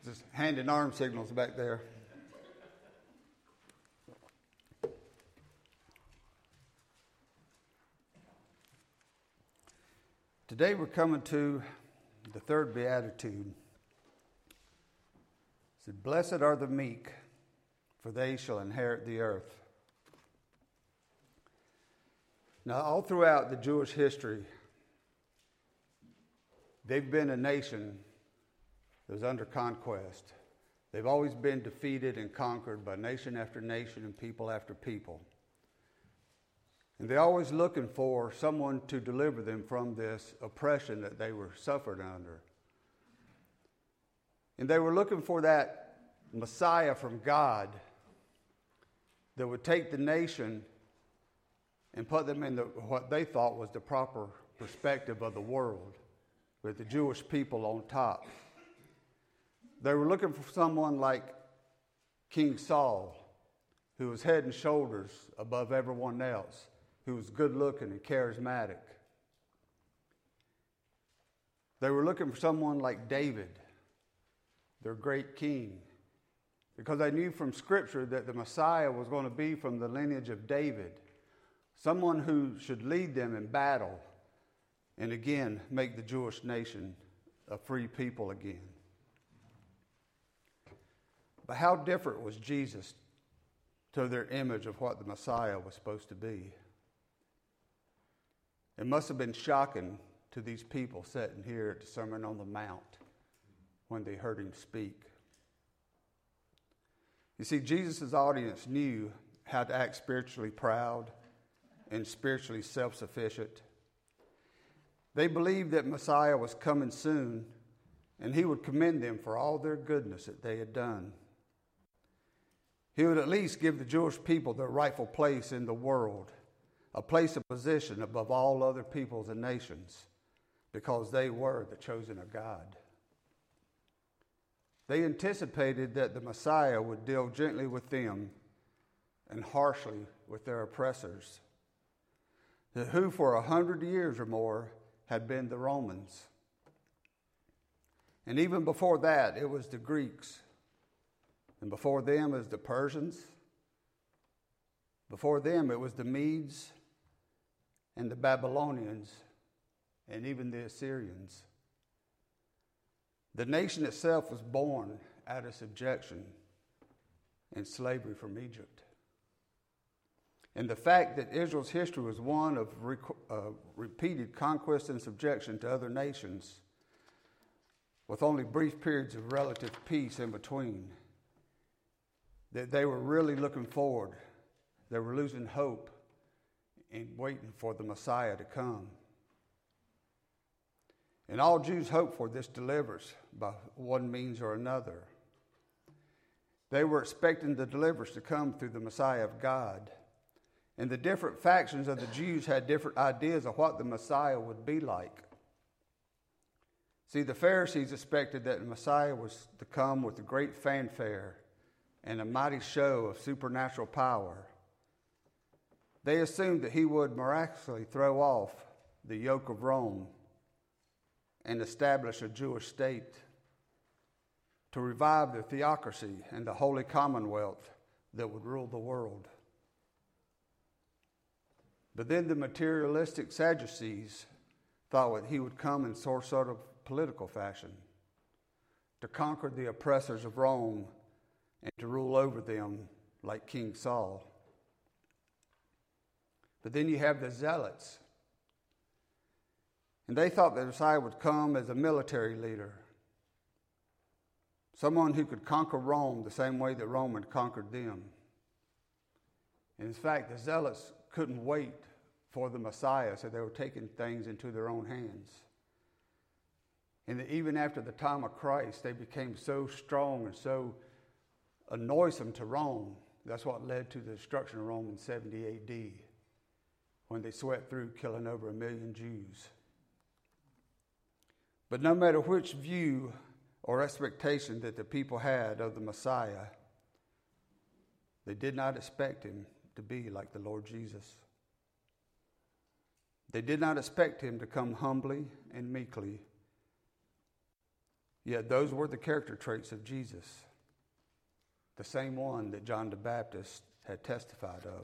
Just hand and arm signals back there. Today we're coming to the third beatitude. It said, "Blessed are the meek, for they shall inherit the earth." Now, all throughout the Jewish history, they've been a nation that was under conquest. They've always been defeated and conquered by nation after nation and people after people. And they're always looking for someone to deliver them from this oppression that they were suffering under. And they were looking for that Messiah from God that would take the nation and put them in what they thought was the proper perspective of the world, with the Jewish people on top. They were looking for someone like King Saul, who was head and shoulders above everyone else, who was good looking and charismatic. They were looking for someone like David, their great king, because they knew from Scripture that the Messiah was going to be from the lineage of David, someone who should lead them in battle and again make the Jewish nation a free people again. But how different was Jesus to their image of what the Messiah was supposed to be? It must have been shocking to these people sitting here at the Sermon on the Mount when they heard him speak. You see, Jesus' audience knew how to act spiritually proud and spiritually self-sufficient. They believed that Messiah was coming soon, and he would commend them for all their goodness that they had done. He would at least give the Jewish people their rightful place in the world, a place of position above all other peoples and nations, because they were the chosen of God. They anticipated that the Messiah would deal gently with them and harshly with their oppressors, who for 100 years or more had been the Romans. And even before that, it was the Greeks. And before them, it was the Persians. Before them, it was the Medes and the Babylonians and even the Assyrians. The nation itself was born out of subjection and slavery from Egypt. And the fact that Israel's history was one of repeated conquest and subjection to other nations, with only brief periods of relative peace in between, that they were really looking forward. They were losing hope and waiting for the Messiah to come. And all Jews hoped for this deliverance by one means or another. They were expecting the deliverance to come through the Messiah of God. And the different factions of the Jews had different ideas of what the Messiah would be like. See, the Pharisees expected that the Messiah was to come with a great fanfare and a mighty show of supernatural power. They assumed that he would miraculously throw off the yoke of Rome and establish a Jewish state, to revive the theocracy and the holy commonwealth that would rule the world. But then the materialistic Sadducees thought that he would come in some sort of political fashion, to conquer the oppressors of Rome and to rule over them like King Saul. But then you have the Zealots. And they thought the Messiah would come as a military leader, someone who could conquer Rome the same way that Rome had conquered them. And in fact, the Zealots couldn't wait for the Messiah, so they were taking things into their own hands. And even after the time of Christ, they became so strong and so annoysome to Rome. That's what led to the destruction of Rome in 70 AD, when they swept through, killing over 1 million Jews. But no matter which view or expectation that the people had of the Messiah, they did not expect him to be like the Lord Jesus. They did not expect him to come humbly and meekly, Yet those were the character traits of Jesus, the same one that John the Baptist had testified of.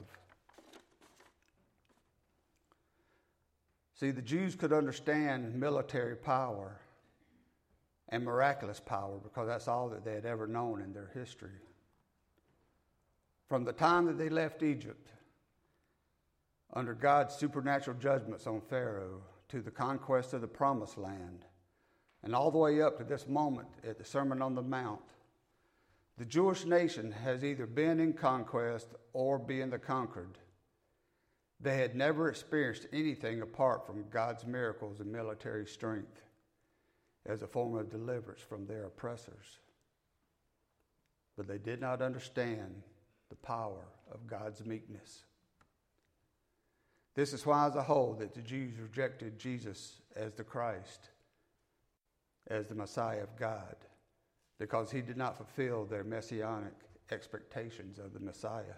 See, the Jews could understand military power and miraculous power because that's all that they had ever known in their history. From the time that they left Egypt, under God's supernatural judgments on Pharaoh, to the conquest of the Promised Land, and all the way up to this moment at the Sermon on the Mount, the Jewish nation has either been in conquest or being the conquered. They had never experienced anything apart from God's miracles and military strength as a form of deliverance from their oppressors. But they did not understand the power of God's meekness. This is why, as a whole, that the Jews rejected Jesus as the Christ, as the Messiah of God, because he did not fulfill their messianic expectations of the Messiah.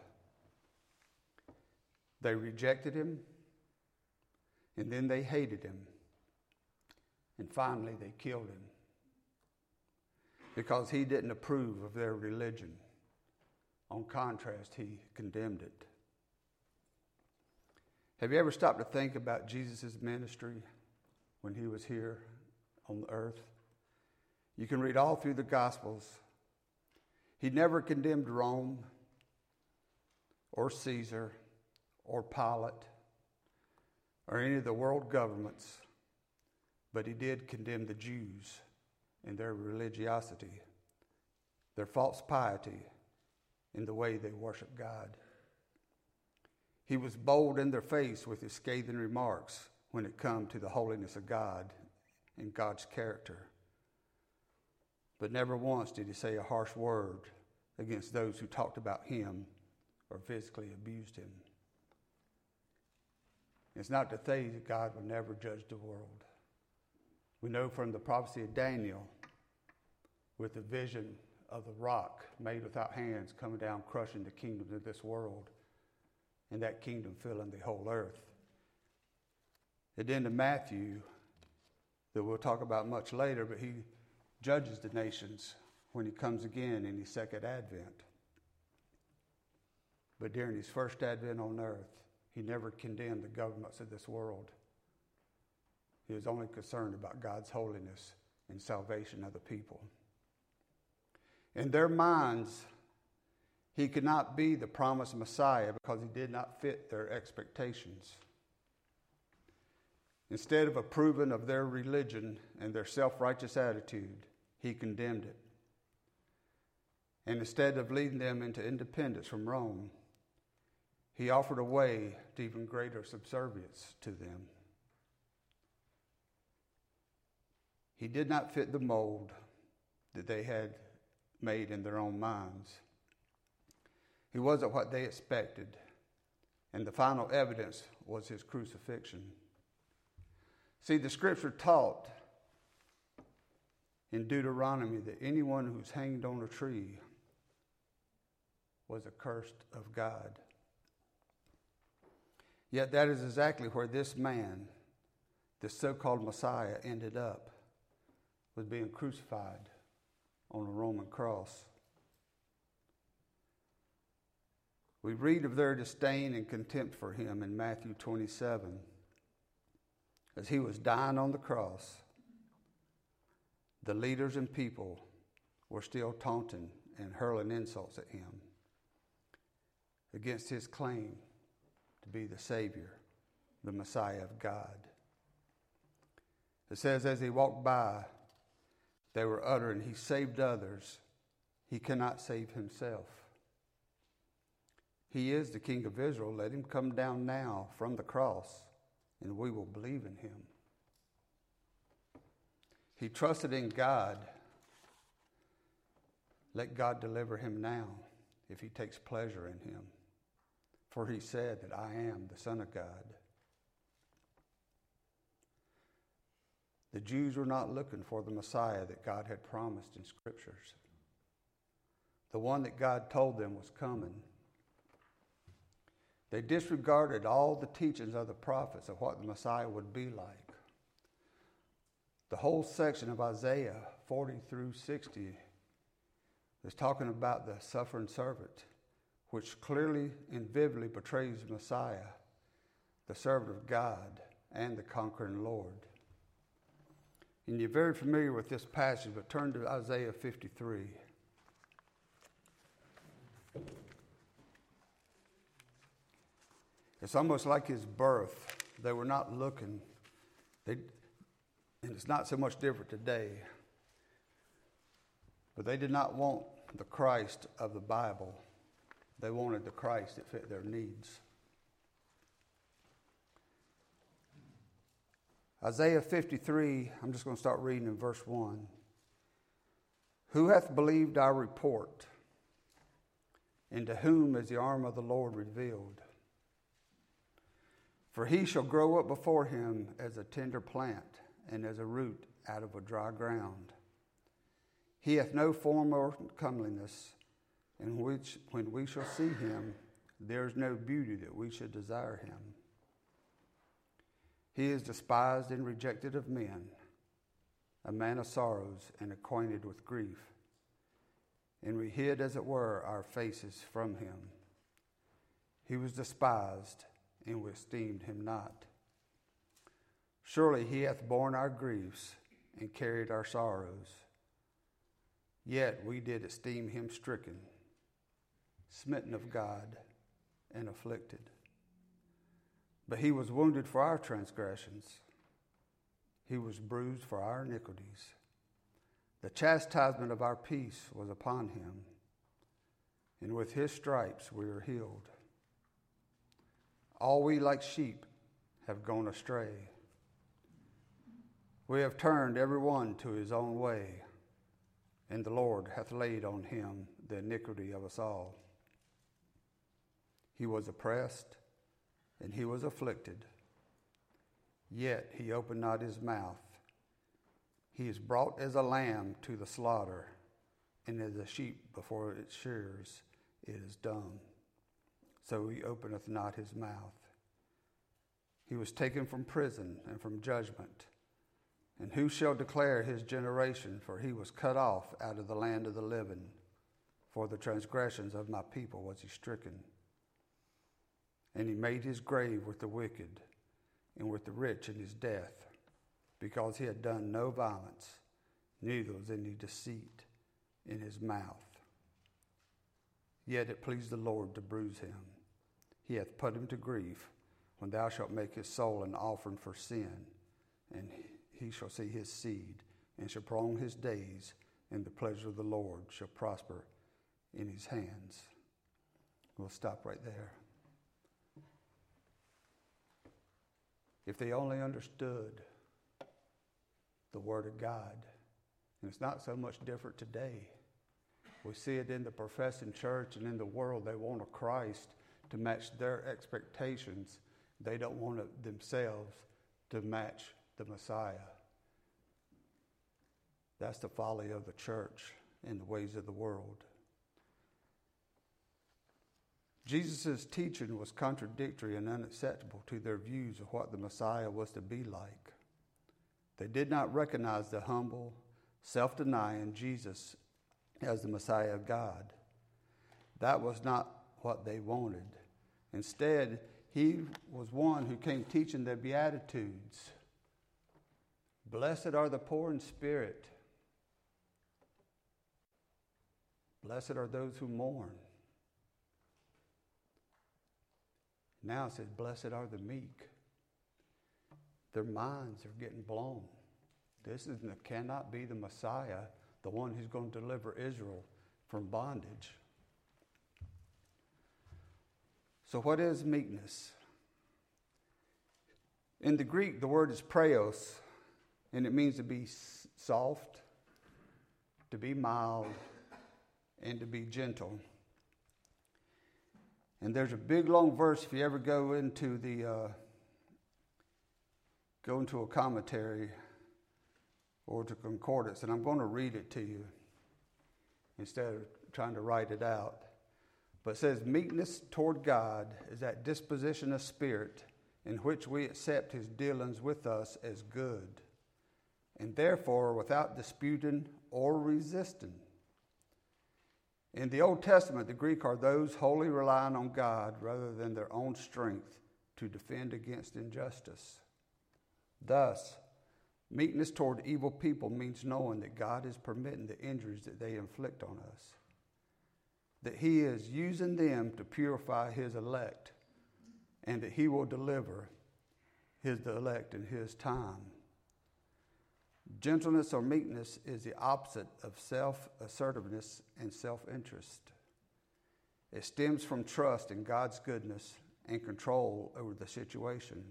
They rejected him, and then they hated him, and finally they killed him because he didn't approve of their religion. On contrast, he condemned it. Have you ever stopped to think about Jesus' ministry when he was here on the earth? You can read all through the Gospels. He never condemned Rome or Caesar or Pilate or any of the world governments, but he did condemn the Jews and their religiosity, their false piety, in the way they worship God. He was bold in their face with his scathing remarks when it come to the holiness of God and God's character. But never once did he say a harsh word against those who talked about him or physically abused him. It's not to say that God will never judge the world. We know from the prophecy of Daniel, with the vision of the rock made without hands coming down, crushing the kingdoms of this world, and that kingdom filling the whole earth. And then to Matthew, that we'll talk about much later, but he judges the nations when he comes again in his second advent. But during his first advent on earth, he never condemned the governments of this world. He was only concerned about God's holiness and salvation of the people. In their minds, he could not be the promised Messiah because he did not fit their expectations. Instead of approving of their religion and their self-righteous attitude, he condemned it. And instead of leading them into independence from Rome, he offered a way to even greater subservience to them. He did not fit the mold that they had made in their own minds. He wasn't what they expected, and the final evidence was his crucifixion. See, the scripture taught in Deuteronomy that anyone who's hanged on a tree was accursed of God. Yet that is exactly where this man, this so-called Messiah, ended up, was being crucified on a Roman cross. We read of their disdain and contempt for him in Matthew 27. As he was dying on the cross, the leaders and people were still taunting and hurling insults at him against his claim to be the Savior, the Messiah of God. It says, as he walked by, they were uttering, he saved others, he cannot save himself. He is the King of Israel. Let him come down now from the cross, and we will believe in him. He trusted in God. Let God deliver him now if he takes pleasure in him. For he said that I am the Son of God. The Jews were not looking for the Messiah that God had promised in Scriptures. The one that God told them was coming. They disregarded all the teachings of the prophets of what the Messiah would be like. The whole section of Isaiah 40 through 60 is talking about the suffering servant, which clearly and vividly portrays Messiah, the servant of God and the conquering Lord. And you're very familiar with this passage, but turn to Isaiah 53. It's almost like his birth. They were not looking. And it's not so much different today. But they did not want the Christ of the Bible. They wanted the Christ that fit their needs. Isaiah 53, I'm just going to start reading in verse 1. Who hath believed our report? And to whom is the arm of the Lord revealed? For he shall grow up before him as a tender plant, and as a root out of a dry ground. He hath no form or comeliness, in which when we shall see him, there is no beauty that we should desire him. He is despised and rejected of men, a man of sorrows and acquainted with grief. And we hid, as it were, our faces from him. He was despised, and we esteemed him not. Surely he hath borne our griefs and carried our sorrows. Yet we did esteem him stricken, smitten of God, and afflicted. But he was wounded for our transgressions. He was bruised for our iniquities. The chastisement of our peace was upon him, and with his stripes we are healed. All we like sheep have gone astray. We have turned every one to his own way, and the Lord hath laid on him the iniquity of us all. He was oppressed, and he was afflicted, yet he opened not his mouth. He is brought as a lamb to the slaughter, and as a sheep before its shearers it is dumb. So he openeth not his mouth. He was taken from prison and from judgment. And who shall declare his generation? For he was cut off out of the land of the living. For the transgressions of my people was he stricken. And he made his grave with the wicked and with the rich in his death, because he had done no violence, neither was any deceit in his mouth. Yet it pleased the Lord to bruise him. He hath put him to grief, when thou shalt make his soul an offering for sin, and he shall see his seed, and shall prolong his days, and the pleasure of the Lord shall prosper in his hands. We'll stop right there. If they only understood the Word of God, and it's not so much different today. We see it in the professing church and in the world. They want a Christ to match their expectations. They don't want it themselves to match the Messiah. That's the folly of the church and the ways of the world. Jesus' teaching was contradictory and unacceptable to their views of what the Messiah was to be like. They did not recognize the humble, self-denying Jesus as the Messiah of God. That was not what they wanted. Instead, he was one who came teaching the Beatitudes. Blessed are the poor in spirit. Blessed are those who mourn. Now it says, blessed are the meek. Their minds are getting blown. Cannot be the Messiah, the one who's going to deliver Israel from bondage. So what is meekness? In the Greek, the word is praos, and it means to be soft, to be mild, and to be gentle. And there's a big long verse if you ever go into a commentary or to concordance, and I'm going to read it to you instead of trying to write it out. But it says, meekness toward God is that disposition of spirit in which we accept his dealings with us as good, and therefore, without disputing or resisting. In the Old Testament, the Greek are those wholly relying on God rather than their own strength to defend against injustice. Thus, meekness toward evil people means knowing that God is permitting the injuries that they inflict on us, that He is using them to purify His elect, and that He will deliver the elect in His time. Gentleness or meekness is the opposite of self-assertiveness and self-interest. It stems from trust in God's goodness and control over the situation.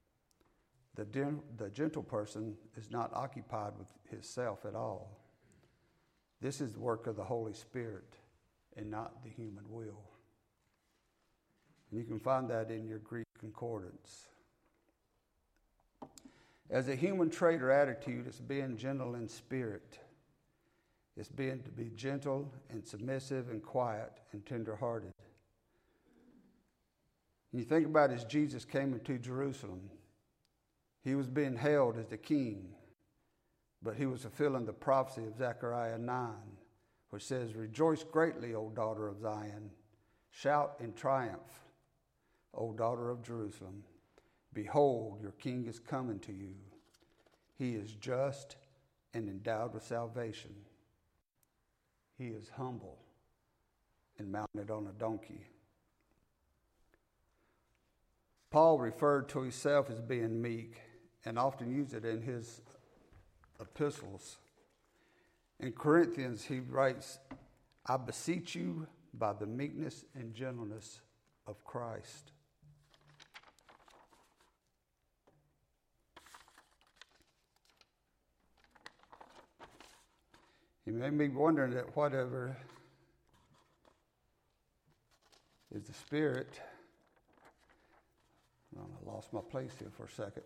The gentle person is not occupied with his self at all. This is the work of the Holy Spirit and not the human will. And you can find that in your Greek concordance. As a human trait or attitude, it's being gentle in spirit. It's being to be gentle and submissive and quiet and tender-hearted. And you think about as Jesus came into Jerusalem, He was being hailed as the king, but He was fulfilling the prophecy of Zechariah 9, which says, "Rejoice greatly, O daughter of Zion. Shout in triumph, O daughter of Jerusalem. Behold, your king is coming to you. He is just and endowed with salvation. He is humble and mounted on a donkey." Paul referred to himself as being meek and often used it in his epistles. In Corinthians, he writes, "I beseech you by the meekness and gentleness of Christ." You may be wondering that whatever is the Spirit. I lost my place here for a second.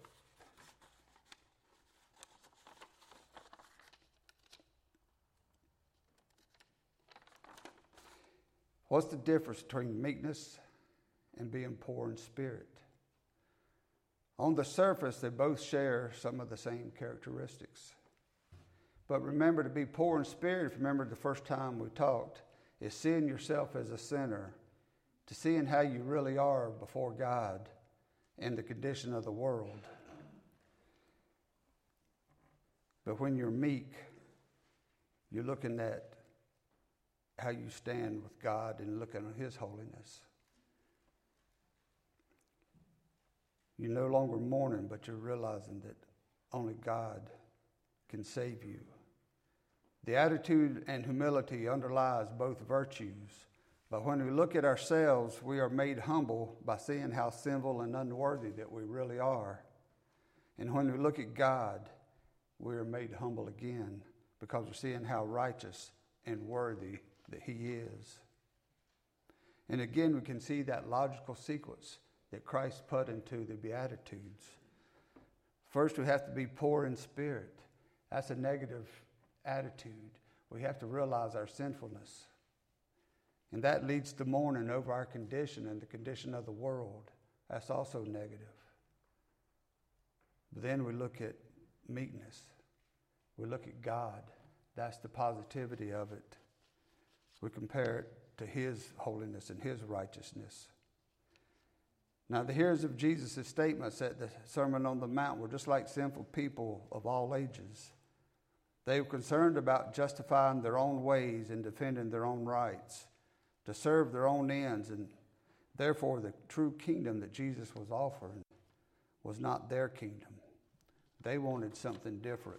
What's the difference between meekness and being poor in spirit? On the surface, they both share some of the same characteristics. But remember, to be poor in spirit, if you remember the first time we talked, is seeing yourself as a sinner, to seeing how you really are before God and the condition of the world. But when you're meek, you're looking at how you stand with God and looking at His holiness. You're no longer mourning, but you're realizing that only God can save you. The attitude and humility underlies both virtues. But when we look at ourselves, we are made humble by seeing how sinful and unworthy that we really are. And when we look at God, we are made humble again because we're seeing how righteous and worthy that He is. And again, we can see that logical sequence that Christ put into the Beatitudes. First, we have to be poor in spirit. That's a negative attitude. We have to realize our sinfulness. And that leads to mourning over our condition and the condition of the world. That's also negative. But then we look at meekness. We look at God. That's the positivity of it. We compare it to His holiness and His righteousness. Now, the hearers of Jesus' statements at the Sermon on the Mount were just like sinful people of all ages. They were concerned about justifying their own ways and defending their own rights, to serve their own ends, and therefore the true kingdom that Jesus was offering was not their kingdom. They wanted something different.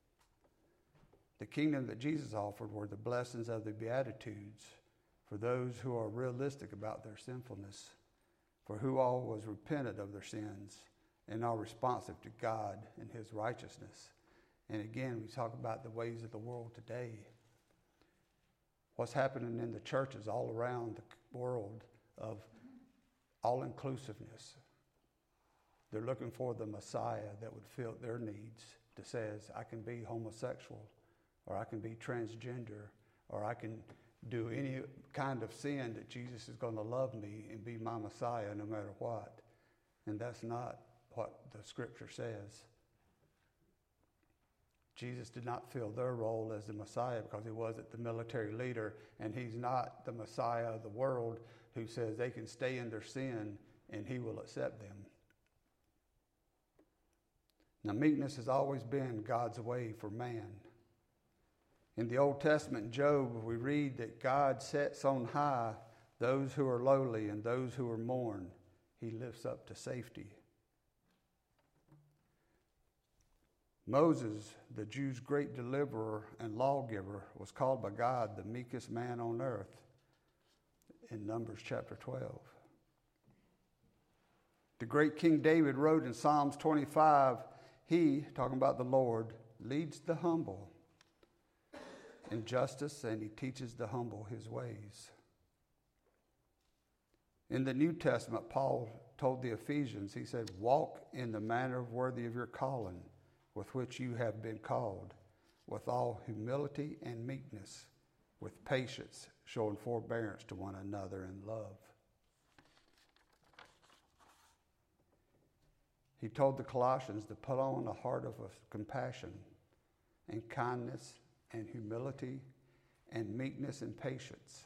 The kingdom that Jesus offered were the blessings of the Beatitudes for those who are realistic about their sinfulness, for who all was repentant of their sins and are responsive to God and His righteousness. And again, we talk about the ways of the world today. What's happening in the churches all around the world of all-inclusiveness. They're looking for the Messiah that would fill their needs, that says, I can be homosexual, or I can be transgender, or I can do any kind of sin that Jesus is going to love me and be my Messiah no matter what. And that's not what the Scripture says. Jesus did not fill their role as the Messiah because he wasn't the military leader, and he's not the Messiah of the world who says they can stay in their sin and he will accept them. Now, meekness has always been God's way for man. In the Old Testament, Job, we read that God sets on high those who are lowly and those who are mourn. He lifts up to safety. Moses, the Jews' great deliverer and lawgiver, was called by God the meekest man on earth in Numbers chapter 12. The great King David wrote in Psalms 25, he, talking about the Lord, leads the humble in justice, and he teaches the humble his ways. In the New Testament, Paul told the Ephesians, he said, walk in the manner worthy of your calling, with which you have been called, with all humility and meekness, with patience, showing forbearance to one another in love. He told the Colossians to put on a heart of compassion and kindness and humility and meekness and patience.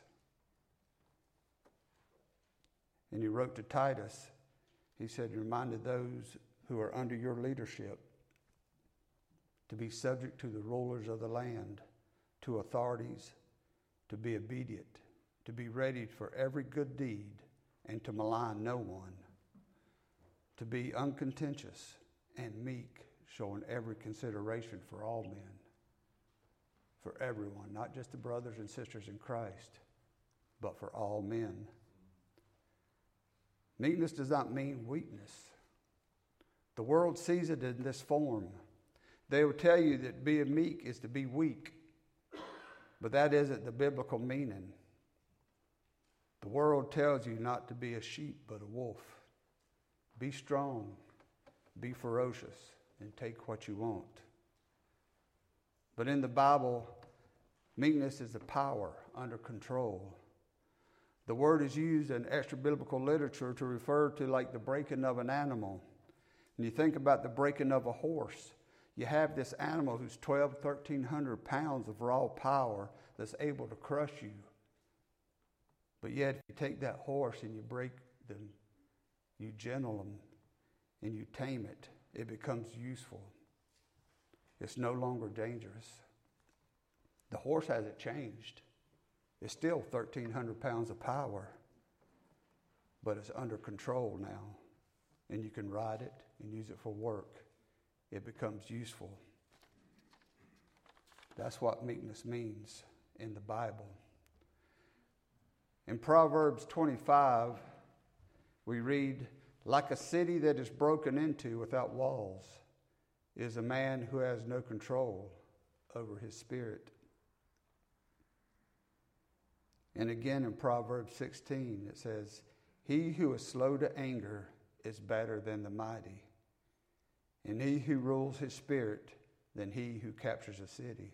And he wrote to Titus, he said, reminded those who are under your leadership to be subject to the rulers of the land, to authorities, to be obedient, to be ready for every good deed, and to malign no one, to be uncontentious and meek, showing every consideration for all men, for everyone, not just the brothers and sisters in Christ, but for all men. Meekness does not mean weakness. The world sees it in this form. They will tell you that being meek is to be weak, but that isn't the biblical meaning. The world tells you not to be a sheep, but a wolf. Be strong, be ferocious, and take what you want. But in the Bible, meekness is the power under control. The word is used in extra-biblical literature to refer to like the breaking of an animal. And you think about the breaking of a horse. You have this animal who's 1,300 pounds of raw power that's able to crush you. But yet, if you take that horse and you break them, you gentle them, and you tame it, it becomes useful. It's no longer dangerous. The horse hasn't changed. It's still 1,300 pounds of power, but it's under control now, and you can ride it and use it for work. It becomes useful. That's what meekness means in the Bible. In Proverbs 25, we read, like a city that is broken into without walls is a man who has no control over his spirit. And again in Proverbs 16, it says, he who is slow to anger is better than the mighty, and he who rules his spirit than he who captures a city.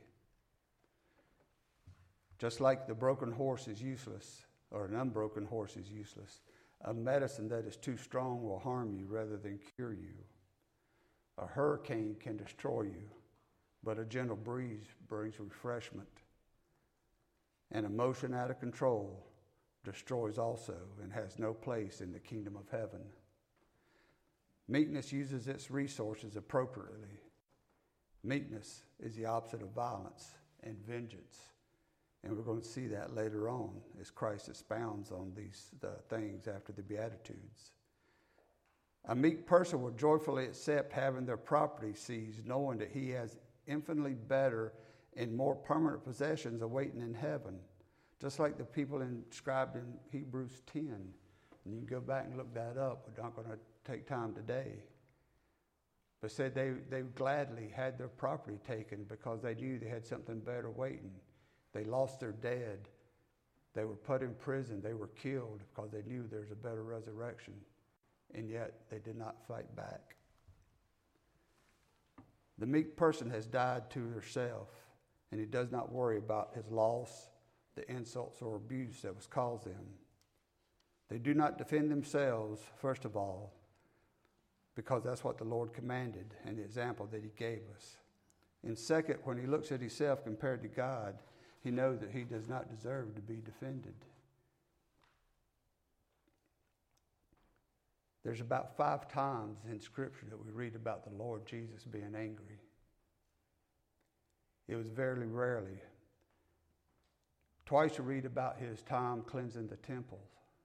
Just like the broken horse is useless, or an unbroken horse is useless, a medicine that is too strong will harm you rather than cure you. A hurricane can destroy you, but a gentle breeze brings refreshment. An emotion out of control destroys also and has no place in the kingdom of heaven. Meekness uses its resources appropriately. Meekness is the opposite of violence and vengeance. And we're going to see that later on as Christ expounds on these things after the Beatitudes. A meek person will joyfully accept having their property seized, knowing that he has infinitely better and more permanent possessions awaiting in heaven. Just like the people inscribed in Hebrews 10. And you can go back and look that up. We're not going to take time today. But said they gladly had their property taken because they knew they had something better waiting. They lost their dead. They were put in prison. They were killed because they knew there's a better resurrection. And yet they did not fight back. The meek person has died to herself, and he does not worry about his loss, the insults or abuse that was caused them. They do not defend themselves, first of all, because that's what the Lord commanded and the example that he gave us. And second, when he looks at himself compared to God, he knows that he does not deserve to be defended. There's about 5 times in Scripture that we read about the Lord Jesus being angry. It was very rarely. Twice you read about his time cleansing the temple.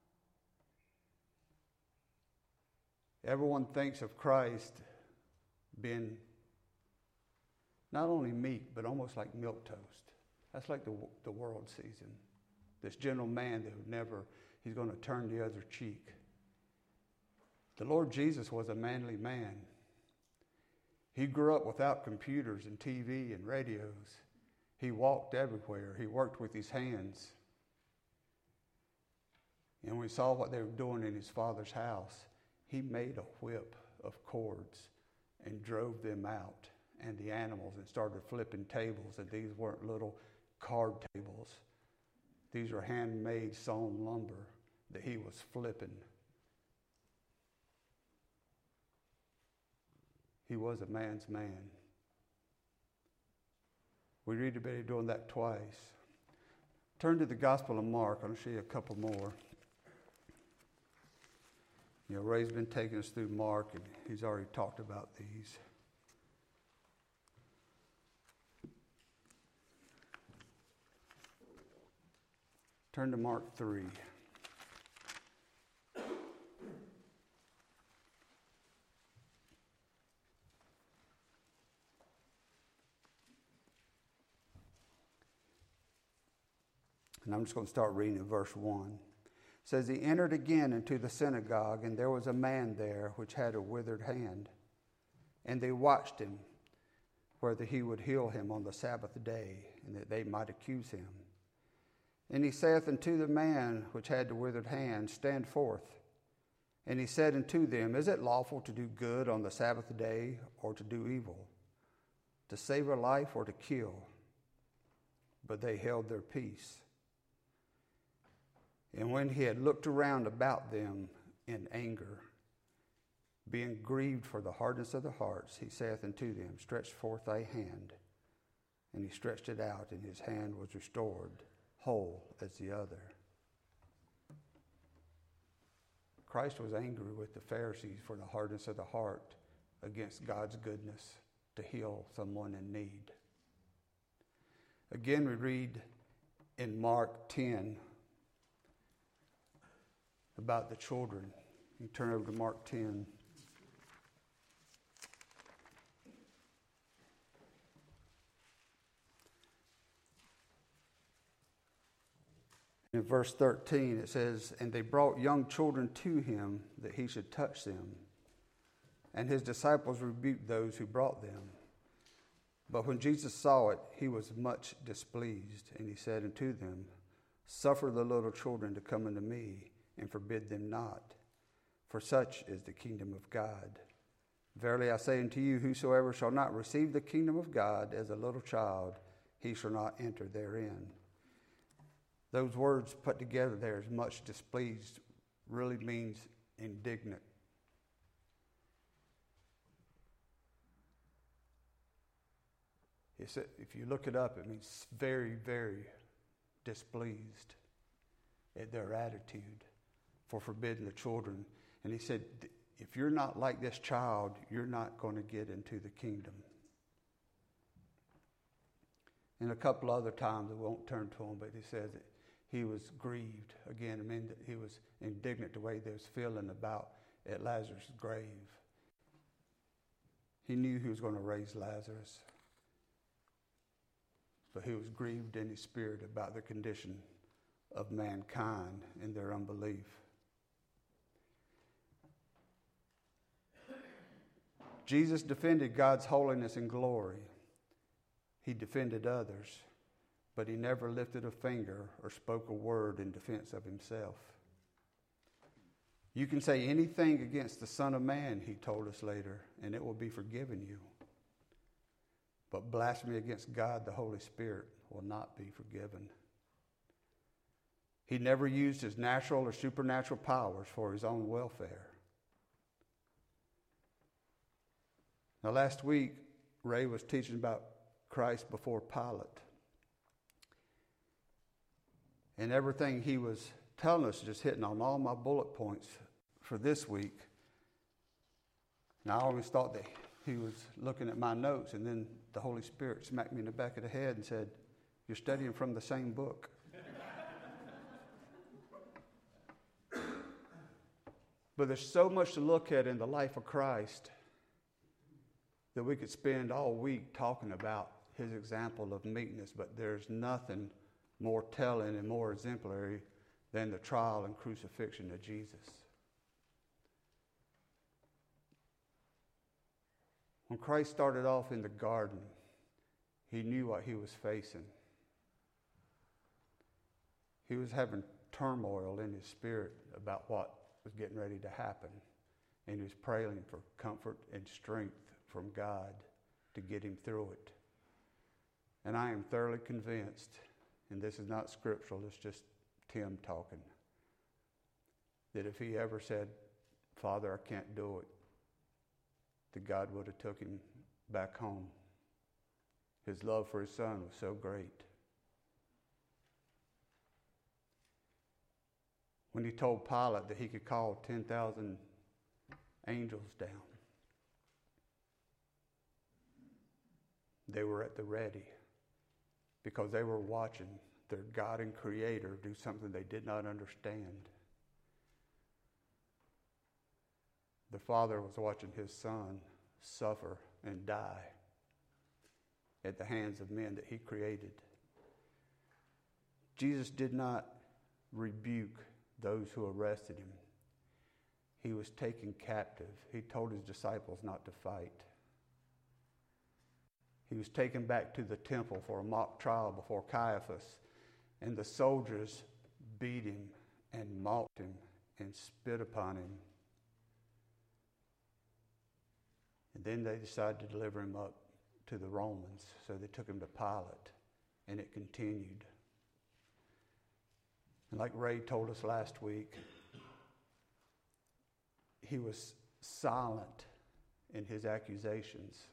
Everyone thinks of Christ being not only meek, but almost like milquetoast. That's like the world sees him. This gentle man that would never, he's going to turn the other cheek. The Lord Jesus was a manly man. He grew up without computers and TV and radios. He walked everywhere. He worked with his hands. And we saw what they were doing in his father's house. He made a whip of cords and drove them out and the animals and started flipping tables. And these weren't little card tables. These were handmade sawn lumber that he was flipping. He was a man's man. We read about him doing that twice. Turn to the Gospel of Mark. I'll show you a couple more. You know, Ray's been taking us through Mark, and he's already talked about these. Turn to Mark 3. And I'm just going to start reading in verse 1. It says, he entered again into the synagogue, and there was a man there which had a withered hand. And they watched him, whether he would heal him on the Sabbath day, and that they might accuse him. And he saith unto the man which had the withered hand, stand forth. And he said unto them, is it lawful to do good on the Sabbath day, or to do evil, to save a life, or to kill? But they held their peace. And when he had looked around about them in anger, being grieved for the hardness of the hearts, he saith unto them, stretch forth thy hand. And he stretched it out, and his hand was restored, whole as the other. Christ was angry with the Pharisees for the hardness of the heart against God's goodness to heal someone in need. Again, we read in Mark 10 about the children. You turn over to Mark 10. In verse 13 it says, and they brought young children to him that he should touch them. And his disciples rebuked those who brought them. But when Jesus saw it, he was much displeased, and he said unto them, suffer the little children to come unto me, and forbid them not, for such is the kingdom of God. Verily I say unto you, whosoever shall not receive the kingdom of God as a little child, he shall not enter therein. Those words put together there, as much displeased, really means indignant. If you look it up, it means very, very displeased at their attitude for forbidding the children. And he said, if you're not like this child, you're not going to get into the kingdom. And a couple other times, I won't turn to him, but he says that he was grieved. Again, I mean, he was indignant the way they was feeling about at Lazarus' grave. He knew he was going to raise Lazarus, but he was grieved in his spirit about the condition of mankind and their unbelief. Jesus defended God's holiness and glory. He defended others, but he never lifted a finger or spoke a word in defense of himself. You can say anything against the Son of Man, he told us later, and it will be forgiven you. But blasphemy against God, the Holy Spirit, will not be forgiven. He never used his natural or supernatural powers for his own welfare. Now, last week, Ray was teaching about Christ before Pilate. And everything he was telling us, just hitting on all my bullet points for this week. And I always thought that he was looking at my notes, and then the Holy Spirit smacked me in the back of the head and said, "You're studying from the same book." But there's so much to look at in the life of Christ that we could spend all week talking about his example of meekness, but there's nothing more telling and more exemplary than the trial and crucifixion of Jesus. When Christ started off in the garden, he knew what he was facing. He was having turmoil in his spirit about what was getting ready to happen. And he was praying for comfort and strength from God to get him through it. And I am thoroughly convinced, and this is not scriptural, it's just Tim talking, that if he ever said, "Father, I can't do it," that God would have took him back home. His love for his son was so great. When he told Pilate that he could call 10,000 angels down, they were at the ready because they were watching their God and Creator do something they did not understand. The Father was watching his Son suffer and die at the hands of men that he created. Jesus did not rebuke those who arrested him. He was taken captive. He told his disciples not to fight. He was taken back to the temple for a mock trial before Caiaphas, and the soldiers beat him and mocked him and spit upon him. And then they decided to deliver him up to the Romans, so they took him to Pilate, and it continued. And like Ray told us last week, he was silent in his accusations.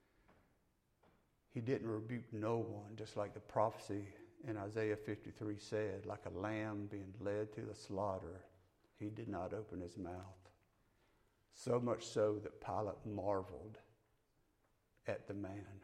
He didn't rebuke no one, just like the prophecy in Isaiah 53 said, like a lamb being led to the slaughter, he did not open his mouth. So much so that Pilate marveled at the man.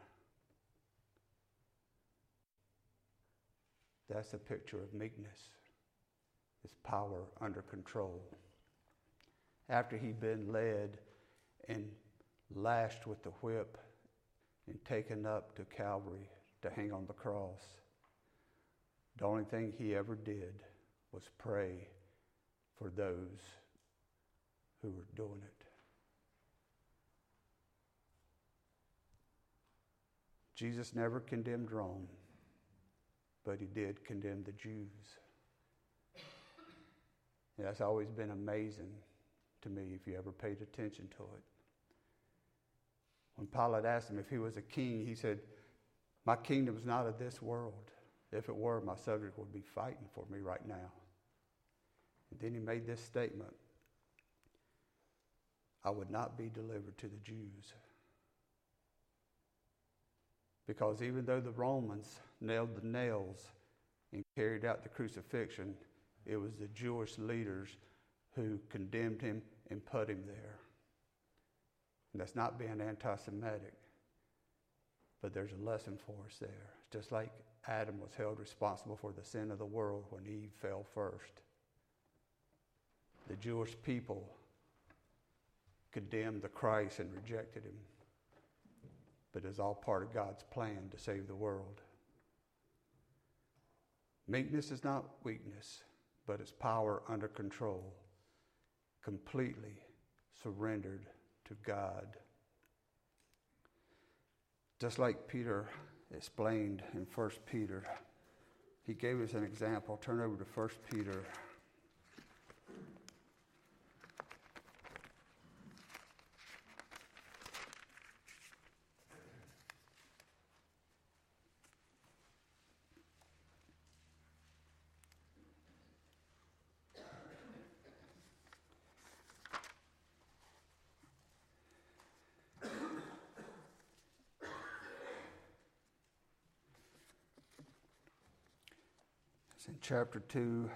That's a picture of meekness. His power under control. After he'd been led and lashed with the whip and taken up to Calvary to hang on the cross, the only thing he ever did was pray for those who were doing it. Jesus never condemned Rome, but he did condemn the Jews. And that's always been amazing to me if you ever paid attention to it. When Pilate asked him if he was a king, he said, "My kingdom is not of this world. If it were, my subject would be fighting for me right now." And then he made this statement, "I would not be delivered to the Jews." Because even though the Romans nailed the nails and carried out the crucifixion, it was the Jewish leaders who condemned him and put him there. And that's not being anti-Semitic, but there's a lesson for us there. Just like Adam was held responsible for the sin of the world when Eve fell first. The Jewish people condemned the Christ and rejected him. But it's all part of God's plan to save the world. Meekness is not weakness, but it's power under control, completely surrendered to God. Just like Peter explained in 1 Peter, he gave us an example. Turn over to 1 Peter. It's in chapter 2.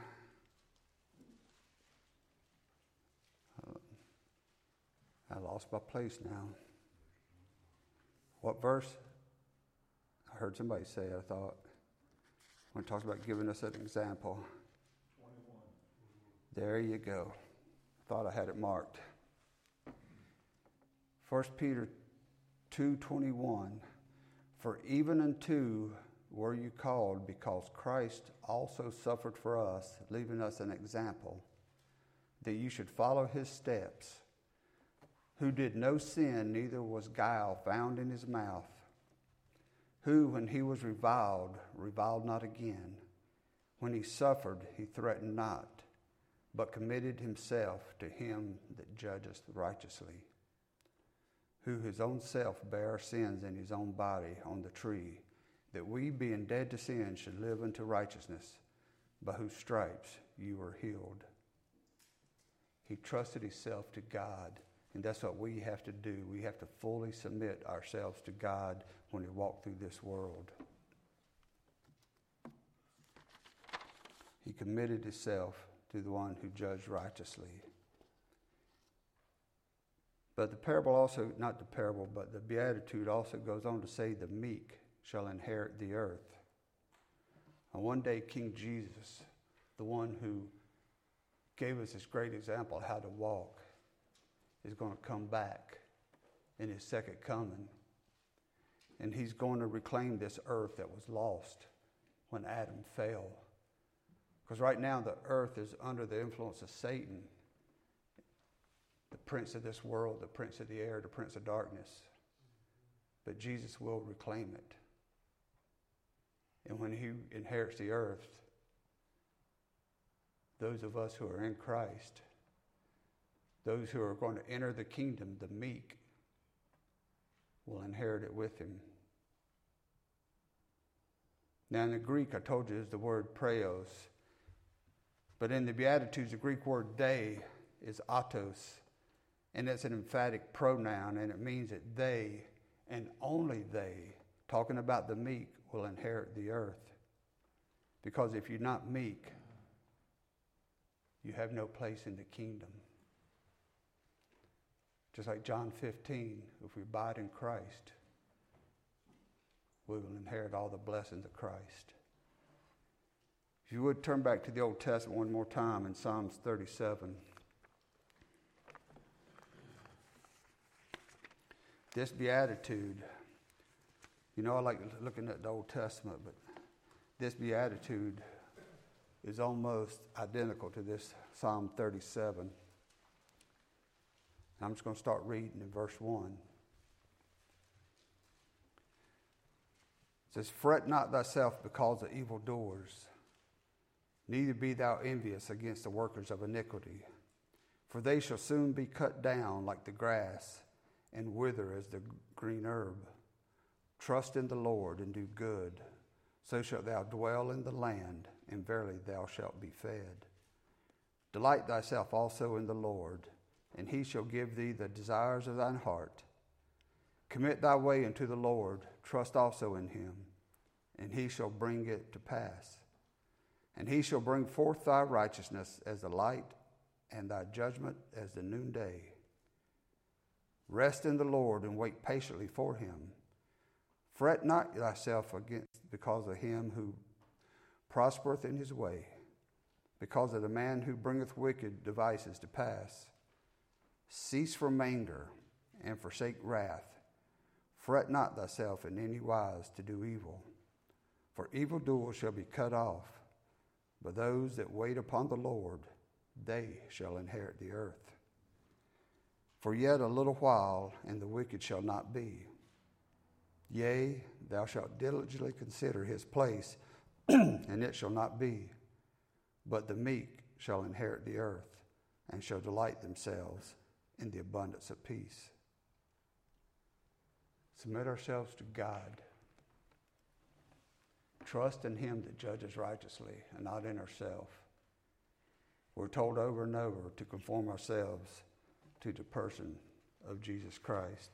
I lost my place now. What verse? I heard somebody say, I thought, when it talks about giving us an example. 21. There you go. Thought I had it marked. 1 Peter 2:21. For even unto were you called, because Christ also suffered for us, leaving us an example, that you should follow his steps, who did no sin, neither was guile found in his mouth, who, when he was reviled not again. When he suffered, he threatened not, but committed himself to him that judgeth righteously, who his own self bare our sins in his own body on the tree, that we, being dead to sin, should live unto righteousness, by whose stripes you were healed. He trusted himself to God, and that's what we have to do. We have to fully submit ourselves to God when we walk through this world. He committed himself to the one who judged righteously. But the parable also, not the parable, but the Beatitude also goes on to say the meek shall inherit the earth. And one day King Jesus, the one who gave us this great example of how to walk, is going to come back in his second coming. And he's going to reclaim this earth that was lost when Adam fell. Because right now the earth is under the influence of Satan, the prince of this world, the prince of the air, the prince of darkness. But Jesus will reclaim it. And when he inherits the earth, those of us who are in Christ, those who are going to enter the kingdom, the meek, will inherit it with him. Now in the Greek, I told you, is the word praos. But in the Beatitudes, the Greek word they is autos. And it's an emphatic pronoun, and it means that they, and only they, talking about the meek, will inherit the earth. Because if you're not meek, you have no place in the kingdom. Just like John 15, if we abide in Christ, we will inherit all the blessings of Christ. If you would turn back to the Old Testament one more time in Psalms 37. This beatitude, you know, I like looking at the Old Testament, but this beatitude is almost identical to this Psalm 37. I'm just going to start reading in verse 1. It says, Fret not thyself because of evildoers, neither be thou envious against the workers of iniquity. For they shall soon be cut down like the grass, and wither as the green herb. Trust in the Lord and do good, so shalt thou dwell in the land, and verily thou shalt be fed. Delight thyself also in the Lord, and he shall give thee the desires of thine heart. Commit thy way unto the Lord, trust also in him, and he shall bring it to pass. And he shall bring forth thy righteousness as the light, and thy judgment as the noonday. Rest in the Lord and wait patiently for him. Fret not thyself because of him who prospereth in his way, because of the man who bringeth wicked devices to pass. Cease from anger and forsake wrath. Fret not thyself in any wise to do evil, for evildoers shall be cut off, but those that wait upon the Lord, they shall inherit the earth. For yet a little while, and the wicked shall not be. Yea, thou shalt diligently consider his place, and it shall not be. But the meek shall inherit the earth, and shall delight themselves in the abundance of peace. Submit ourselves to God. Trust in him that judges righteously, and not in ourselves. We're told over and over to conform ourselves to the person of Jesus Christ.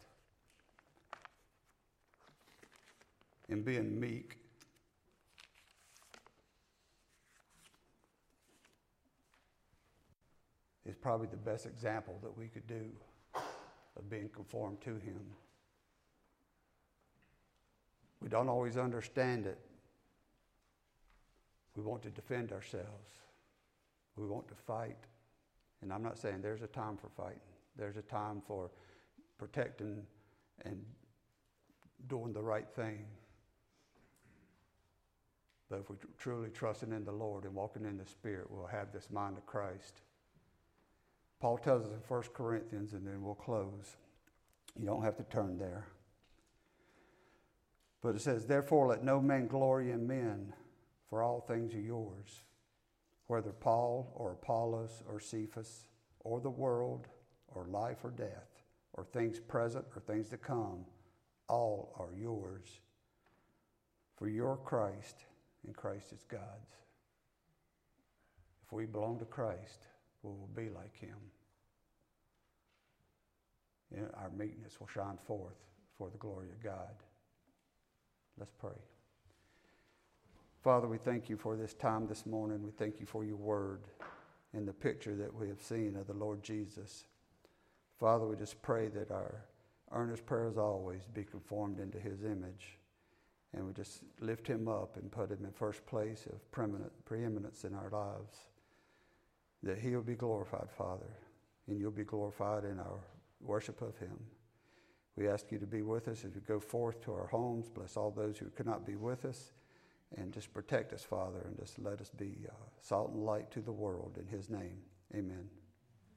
In being meek, is probably the best example that we could do of being conformed to him. We don't always understand it. We want to defend ourselves. We want to fight. And I'm not saying there's a time for fighting. There's a time for protecting and doing the right thing. But if we're truly trusting in the Lord and walking in the Spirit, we'll have this mind of Christ. Paul tells us in 1 Corinthians, and then we'll close. You don't have to turn there. But it says, therefore let no man glory in men, for all things are yours, whether Paul or Apollos or Cephas or the world or life or death or things present or things to come, all are yours. For you're Christ, and Christ is God's. If we belong to Christ, we will be like him. And our meekness will shine forth for the glory of God. Let's pray. Father, we thank you for this time this morning. We thank you for your word and the picture that we have seen of the Lord Jesus. Father, we just pray that our earnest prayer as always be conformed into his image. And we just lift him up and put him in first place of preeminence in our lives. That he'll be glorified, Father, and you'll be glorified in our worship of him. We ask you to be with us as we go forth to our homes. Bless all those who could not be with us. And just protect us, Father, and just let us be salt and light to the world. In his name, amen.